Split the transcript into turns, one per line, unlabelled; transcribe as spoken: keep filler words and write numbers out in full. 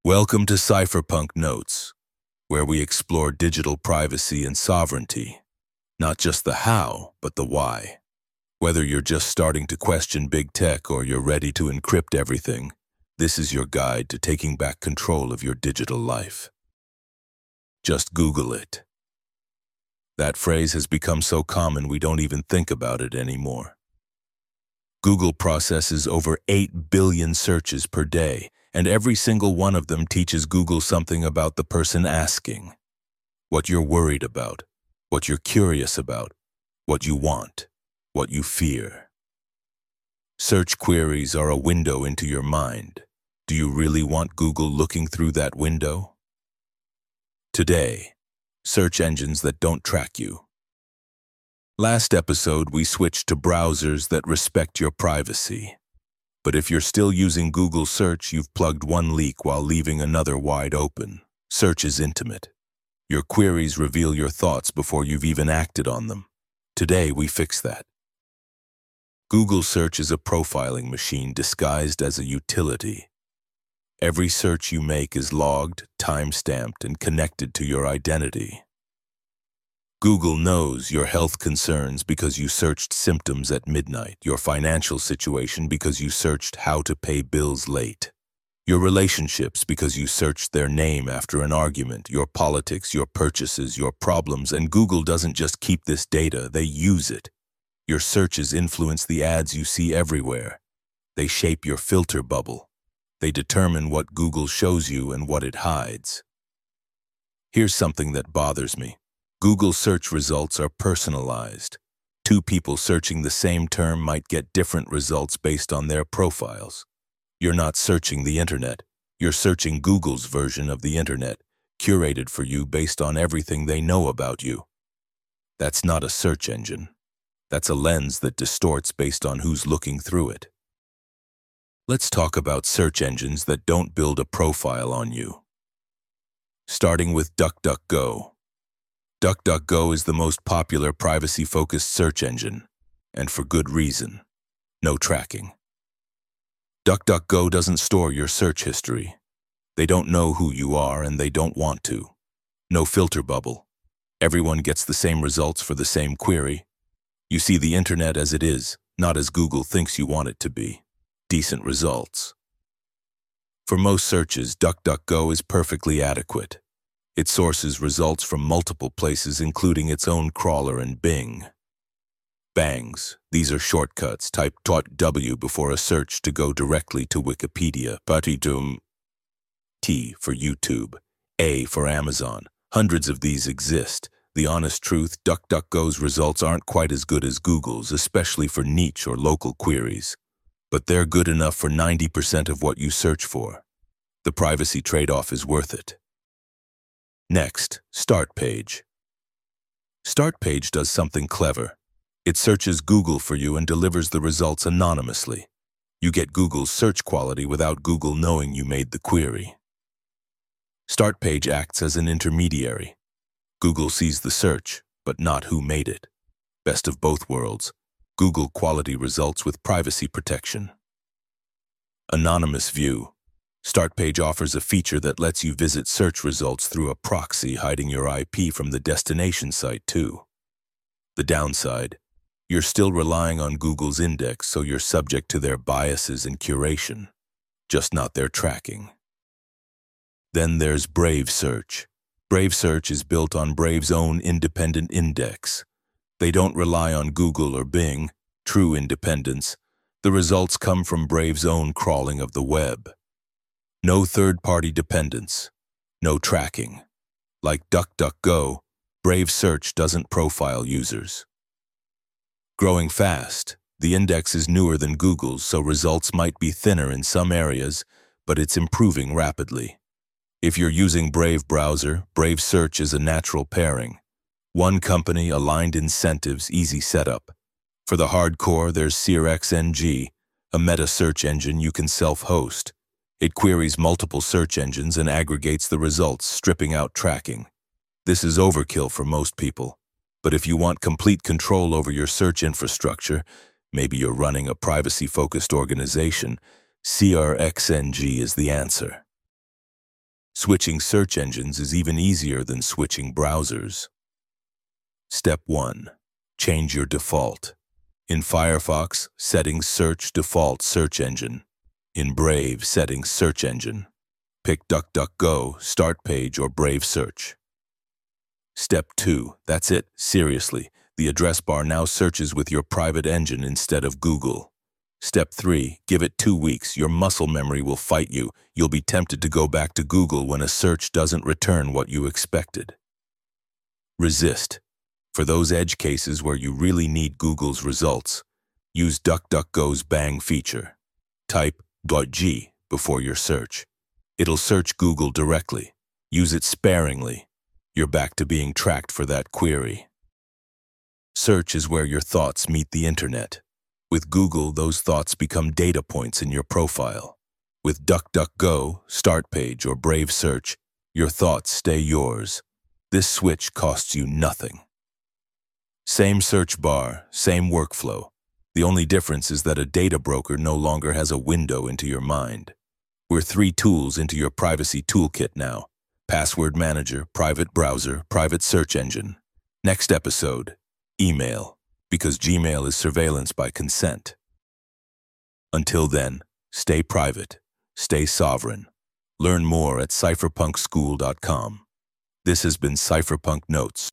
Welcome to Cypherpunk Notes, where we explore digital privacy and sovereignty. Not just the how, but the why. Whether you're just starting to question big tech or you're ready to encrypt everything, this is your guide to taking back control of your digital life. Just Google it. That phrase has become so common we don't even think about it anymore. Google processes over eight billion searches per day, and every single one of them teaches Google something about the person asking. What you're worried about, what you're curious about, what you want, what you fear. Search queries are a window into your mind. Do you really want Google looking through that window? Today, search engines that don't track you. Last episode, we switched to browsers that respect your privacy. But if you're still using Google Search, you've plugged one leak while leaving another wide open. Search is intimate. Your queries reveal your thoughts before you've even acted on them. Today, we fix that. Google Search is a profiling machine disguised as a utility. Every search you make is logged, time-stamped, and connected to your identity. Google knows your health concerns because you searched symptoms at midnight, your financial situation because you searched how to pay bills late, your relationships because you searched their name after an argument, your politics, your purchases, your problems, and Google doesn't just keep this data, they use it. Your searches influence the ads you see everywhere. They shape your filter bubble. They determine what Google shows you and what it hides. Here's something that bothers me. Google search results are personalized. Two people searching the same term might get different results based on their profiles. You're not searching the internet. You're searching Google's version of the internet, curated for you based on everything they know about you. That's not a search engine. That's a lens that distorts based on who's looking through it. Let's talk about search engines that don't build a profile on you. Starting with DuckDuckGo. DuckDuckGo is the most popular privacy-focused search engine, and for good reason. No tracking. DuckDuckGo doesn't store your search history. They don't know who you are, and they don't want to. No filter bubble. Everyone gets the same results for the same query. You see the internet as it is, not as Google thinks you want it to be. Decent results. For most searches, DuckDuckGo is perfectly adequate. It sources results from multiple places, including its own crawler and Bing. Bangs. These are shortcuts. Type .w before a search to go directly to Wikipedia. Patitum. T for YouTube. A for Amazon. Hundreds of these exist. The honest truth, DuckDuckGo's results aren't quite as good as Google's, especially for niche or local queries. But they're good enough for ninety percent of what you search for. The privacy trade-off is worth it. Next, Startpage. Startpage does something clever. It searches Google for you and delivers the results anonymously. You get Google's search quality without Google knowing you made the query. Startpage acts as an intermediary. Google sees the search, but not who made it. Best of both worlds. Google quality results with privacy protection. Anonymous View. Startpage offers a feature that lets you visit search results through a proxy, hiding your I P from the destination site too. The downside, you're still relying on Google's index, so you're subject to their biases and curation, just not their tracking. Then there's Brave Search. Brave Search is built on Brave's own independent index. They don't rely on Google or Bing, true independence. The results come from Brave's own crawling of the web. No third-party dependence. No tracking. Like DuckDuckGo, Brave Search doesn't profile users. Growing fast, the index is newer than Google's, so results might be thinner in some areas, but it's improving rapidly. If you're using Brave browser, Brave Search is a natural pairing. One company, aligned incentives, easy setup. For the hardcore, there's SearXNG, a meta search engine you can self-host. It queries multiple search engines and aggregates the results, stripping out tracking. This is overkill for most people. But if you want complete control over your search infrastructure, maybe you're running a privacy-focused organization, SearXNG is the answer. Switching search engines is even easier than switching browsers. Step one. Change your default. In Firefox, settings search default search engine. In Brave, settings search engine. Pick DuckDuckGo, Start Page, or Brave Search. Step two. That's it, seriously. The address bar now searches with your private engine instead of Google. Step three. Give it two weeks. Your muscle memory will fight you. You'll be tempted to go back to Google when a search doesn't return what you expected. Resist. For those edge cases where you really need Google's results, use DuckDuckGo's Bang feature. Type .g before your search. It'll search Google directly. Use it sparingly. You're back to being tracked for that query. Search is where your thoughts meet the internet. With Google, those thoughts become data points in your profile. With DuckDuckGo, Start Page, or Brave Search, your thoughts stay yours. This switch costs you nothing. Same search bar, same workflow. The only difference is that a data broker no longer has a window into your mind. We're three tools into your privacy toolkit now. Password manager, private browser, private search engine. Next episode, email, because Gmail is surveillance by consent. Until then, stay private, stay sovereign. Learn more at cypherpunk school dot com. This has been Cypherpunk Notes.